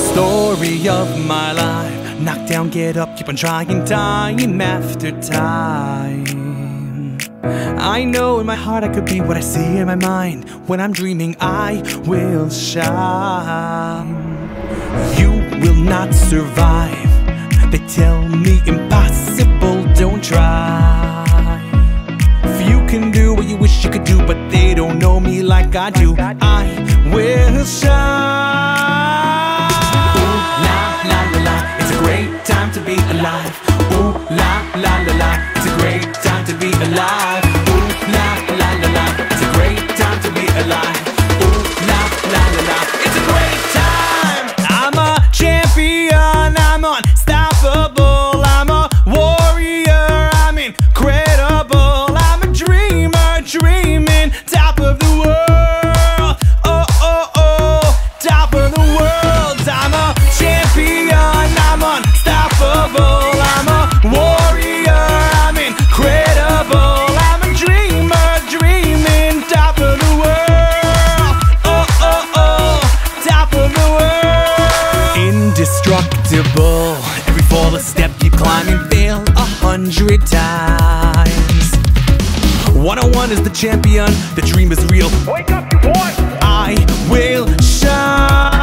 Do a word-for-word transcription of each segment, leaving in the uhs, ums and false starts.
Story of my life. Knock down, get up, keep on trying, time after time. I know in my heart I could be what I see in my mind. When I'm dreaming I will shine. You will not survive. They tell me impossible, don't try. If you can do what you wish you could do, but they don't know me like I do, I will shine. Great time to be alive. Ooh la la la la. It's a great time to be alive. Ooh la la la la. It's a great time to be alive. Ooh la la la la. It's a great time. I'm a champion. I'm unstoppable. I'm a warrior. I'm incredible. I'm a dreamer, dreaming top of the world. Oh oh oh, top of the world. I'm a champion. I'm unstoppable, I'm a warrior, I'm incredible, I'm a dreamer, dreaming top of the world. Oh, oh, oh, top of the world. Indestructible, every fall a step, keep climbing, fail a hundred times. one oh one is the champion, the dream is real. Wake up, you boy! I will shine.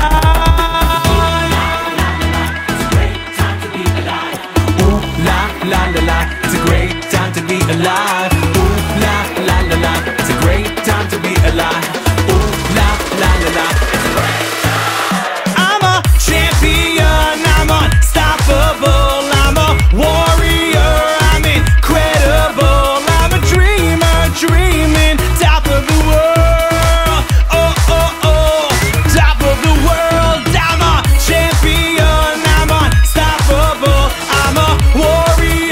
La la la, it's a great time to be alive. Ooh la la la la, it's a great time to be alive. Ooh la la la la, it's a great time. I'm a champion, I'm unstoppable, I'm a warrior, I'm incredible, I'm a dreamer, dreaming top of the world. Oh oh oh, top of the world. I'm a champion, I'm unstoppable, I'm a warrior.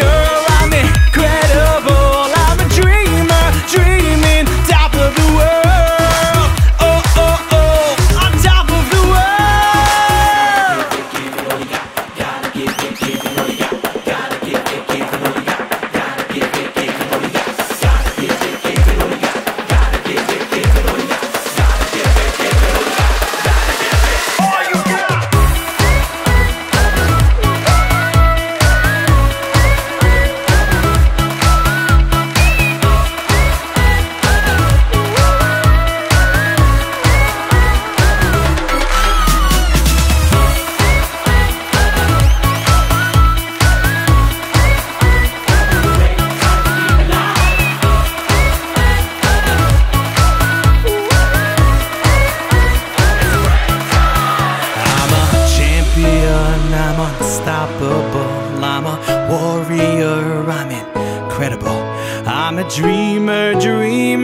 I'm unstoppable, I'm a warrior, I'm incredible, I'm a dreamer, dreamer.